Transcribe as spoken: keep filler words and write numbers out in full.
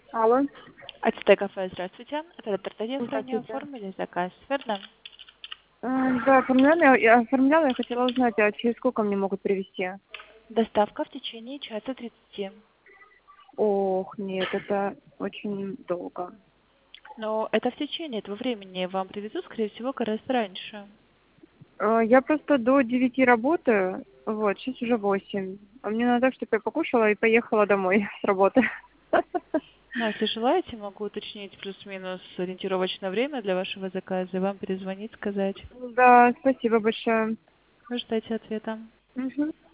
Алло, Ацтек кафе, здравствуйте. Это Д'Артаньян, звоню, здравствуйте. оформили заказ, верно? М, Да, оформляла, я оформляла, я хотела узнать, а через сколько мне могут привезти? Доставка в течение часа тридцати. Ох, нет, это очень долго. Но это в течение этого времени вам привезут, скорее всего, гораздо раньше. Э, Я просто до девяти работаю, вот, сейчас уже восемь. А мне надо, чтобы я покушала и поехала домой с работы. Но если желаете, могу уточнить плюс-минус ориентировочное время для вашего заказа и вам перезвонить, сказать. Да, спасибо большое. Вы ждете ответа. Мгм.